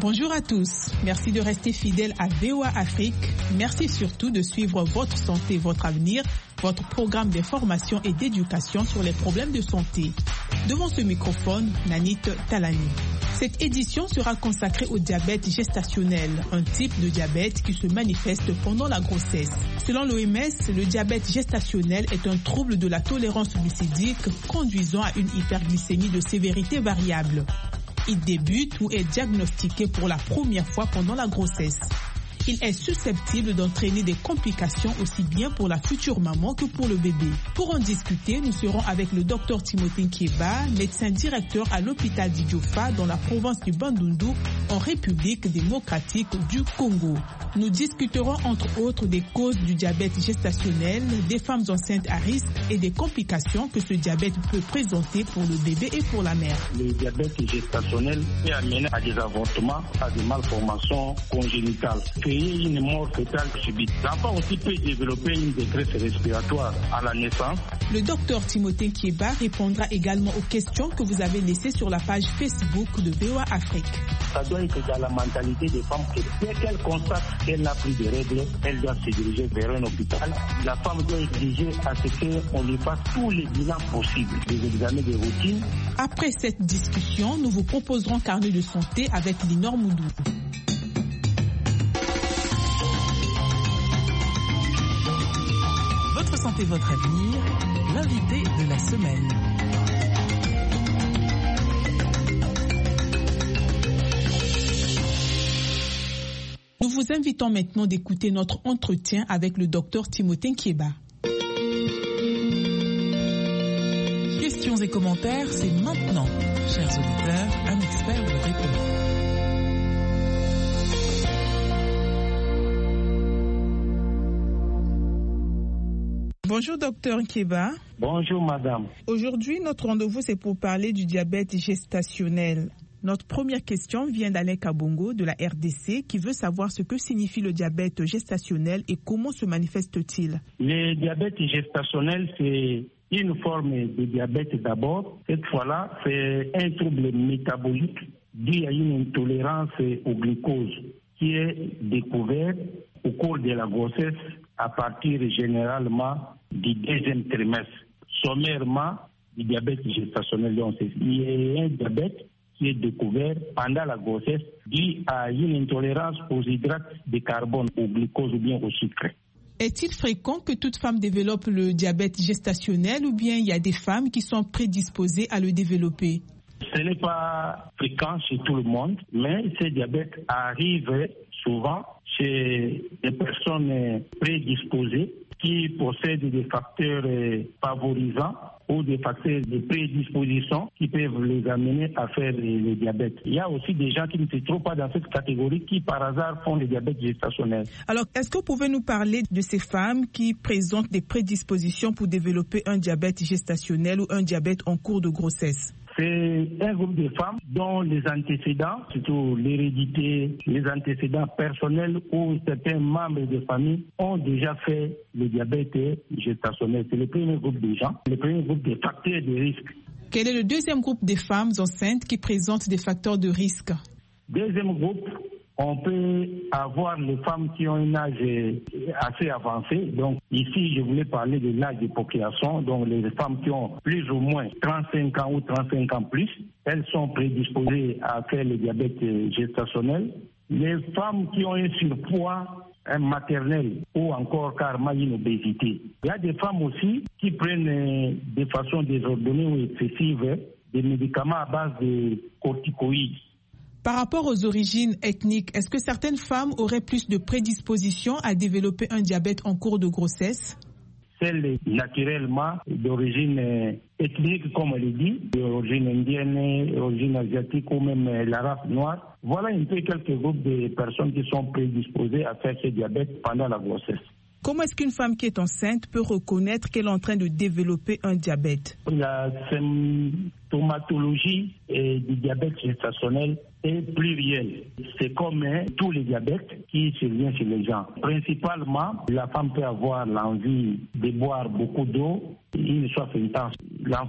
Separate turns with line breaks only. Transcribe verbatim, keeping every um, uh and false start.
Bonjour à tous. Merci de rester fidèles à V O A Afrique. Merci surtout de suivre Votre Santé, Votre Avenir, votre programme d'information et d'éducation sur les problèmes de santé. Devant ce microphone, Nanit Talani. Cette édition sera consacrée au diabète gestationnel, un type de diabète qui se manifeste pendant la grossesse. Selon l'O M S, le diabète gestationnel est un trouble de la tolérance glycémique conduisant à une hyperglycémie de sévérité variable. Il débute ou est diagnostiqué pour la première fois pendant la grossesse. Il est susceptible d'entraîner des complications aussi bien pour la future maman que pour le bébé. Pour en discuter, nous serons avec le docteur Timothée Nkieba, médecin directeur à l'hôpital d'Idiofa dans la province du Bandundu, en République démocratique du Congo. Nous discuterons entre autres des causes du diabète gestationnel, des femmes enceintes à risque et des complications que ce diabète peut présenter pour le bébé et pour la mère.
Le diabète gestationnel peut amener à des avortements, à des malformations congénitales. Une mort fœtale subite. L'enfant aussi peut développer une détresse respiratoire à la naissance.
Le docteur Timothée Nkieba répondra également aux questions que vous avez laissées sur la page Facebook de V O A Afrique.
Ça doit être dans la mentalité des femmes que dès qu'elle constate qu'elle n'a plus de règles, elle doit se diriger vers un hôpital. La femme doit exiger à ce qu'on lui fasse tous les bilans possibles, des examens de routine.
Après cette discussion, nous vous proposerons Carnet de santé avec Linor Moudou. Votre santé, votre avenir, l'invité de la semaine. Nous vous invitons maintenant d'écouter notre entretien avec le docteur Timothée Nkieba. Questions et commentaires, c'est maintenant. Chers auditeurs, un expert vous répond. Bonjour docteur Nkieba.
Bonjour madame.
Aujourd'hui, notre rendez-vous c'est pour parler du diabète gestationnel. Notre première question vient d'Alain Kabongo de la R D C qui veut savoir ce que signifie le diabète gestationnel et comment se manifeste-t-il.
Le diabète gestationnel, c'est une forme de diabète d'abord. Cette fois-là, c'est un trouble métabolique dû à une intolérance au glucose qui est découvert au cours de la grossesse à partir généralement du deuxième trimestre. Sommairement, du diabète gestationnel, donc il y a un diabète qui est découvert pendant la grossesse dû à une intolérance aux hydrates de carbone, au glucose ou bien au sucre.
Est-il fréquent que toute femme développe le diabète gestationnel ou bien il y a des femmes qui sont prédisposées à le développer?
Ce n'est pas fréquent chez tout le monde, mais ce diabète arrive souvent chez des personnes prédisposées qui possèdent des facteurs favorisants ou des facteurs de prédisposition qui peuvent les amener à faire le diabète. Il y a aussi des gens qui ne se trouvent pas dans cette catégorie qui par hasard font le diabète gestationnel.
Alors, est-ce que vous pouvez nous parler de ces femmes qui présentent des prédispositions pour développer un diabète gestationnel ou un diabète en cours de grossesse?
C'est un groupe de femmes dont les antécédents, surtout l'hérédité, les antécédents personnels ou certains membres de famille ont déjà fait le diabète gestationnel. C'est le premier groupe de gens, le premier groupe de facteurs de risque.
Quel est le deuxième groupe de femmes enceintes qui présentent des facteurs de risque?
Deuxième groupe, on peut avoir les femmes qui ont un âge assez avancé. Donc ici, je voulais parler de l'âge de procréation. Donc les femmes qui ont plus ou moins trente-cinq ans ou trente-cinq ans plus, elles sont prédisposées à faire le diabète gestationnel. Les femmes qui ont un surpoids un maternel ou encore carrément une obésité. Il y a des femmes aussi qui prennent de façon désordonnée ou excessive des médicaments à base de corticoïdes.
Par rapport aux origines ethniques, est-ce que certaines femmes auraient plus de prédisposition à développer un diabète en cours de grossesse?
Celles naturellement d'origine ethnique, comme on le dit, d'origine indienne, d'origine asiatique ou même la race noire. Voilà un peu quelques groupes de personnes qui sont prédisposées à faire ce diabète pendant la grossesse.
Comment est-ce qu'une femme qui est enceinte peut reconnaître qu'elle est en train de développer un diabète?
La symptomatologie du diabète gestationnel est plurielle. C'est comme hein, tous les diabètes qui surviennent chez les gens. Principalement, la femme peut avoir l'envie de boire beaucoup d'eau, une soif intense.